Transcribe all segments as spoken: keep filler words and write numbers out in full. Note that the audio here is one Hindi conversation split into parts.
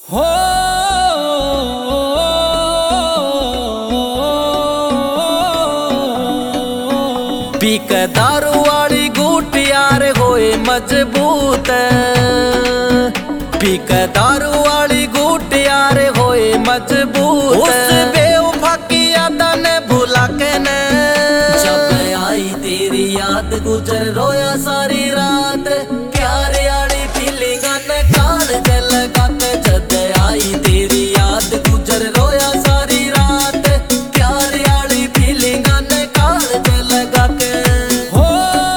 हो पी के दारू वाली घूट यार होए मजबूत, पी के दारू वाली घूट यार होए मजबूत। उस बेवफा की यादा ने भुला के ने जब आई तेरी याद गुजर रोया सारी रात। प्यार यारी फीलिंग ने काल जल गाते जद आई तेरी याद गुजर रोया सारी रात। प्यार यारी फीलिंग ने काल जल गाके हो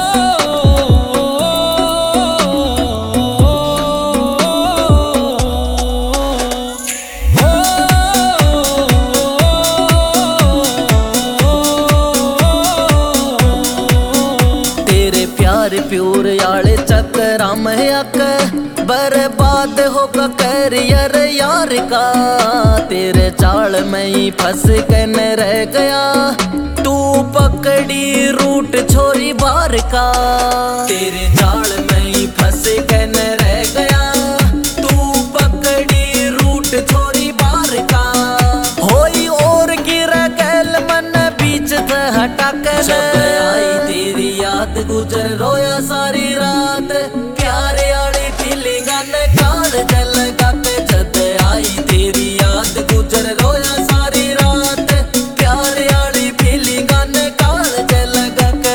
तेरे प्यार प्यूर याले चक्करा में अक बर्बाद होगा कैरियर यार का। तेरे चाल में ही फंस के न रह गया तू पकड़ी रूट छोरी बार का। तेरे चाल में ही फंस के न रह गया तू पकड़ी रूट छोरी बार का। होई और गिरा गैल मन बीच थे हटा के जब आई तेरी याद गुजर रोया सारी रात। प्यार यारी फीलिंग ने काल जल गाते जद आई तेरी याद गुजर रोया सारी रात। प्यार यारी फीलिंग ने काल जल गाके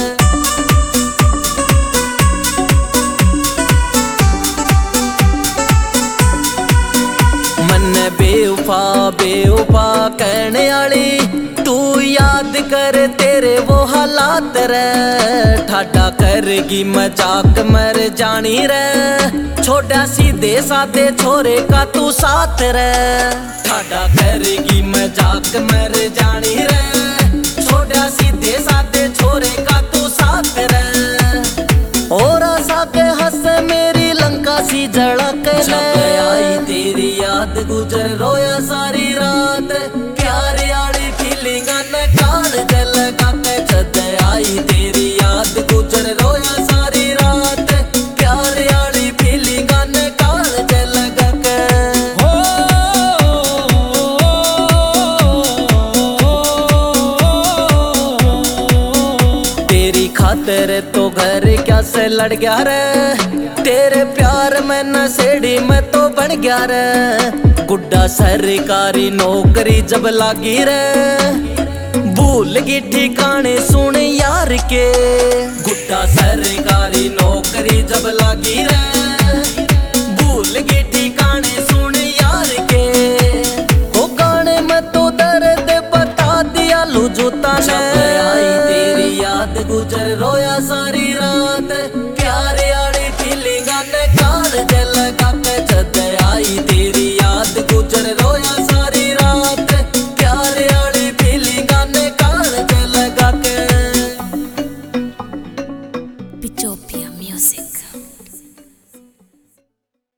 मन बेवफा बेवफा कहने वाली तू याद कर तेरे वो हालात रे। ठाडा करेगी मजाक मर जानी रे छोड़ा सीधे साधे छोरे का तू साथ रे। ठाडा करेगी मजाक मर जानी रे छोड़ा सीधे साधे छोरे का तू साथ रे। और आशा के हंस मेरी लंका सी झड़क जब आई तेरी याद गुजर रोया सारी रात। प्यार यारी फीलिंग ने काल जल गाते जद आई तेरी याद गुजर रोया सारी रात। प्यार यारी फीलिंग ने काल जल गाके हो तेरी खातिर तो घर क्या से लड़ गया रे। तेरे प्यार में नशेड़ी में तो बन गया रे। गुड्डा सरकारी नौकरी जब लागी रे भूल गई ठिकाने सुन यार के। गुड्डा सरकारी नौकरी जब लागी रे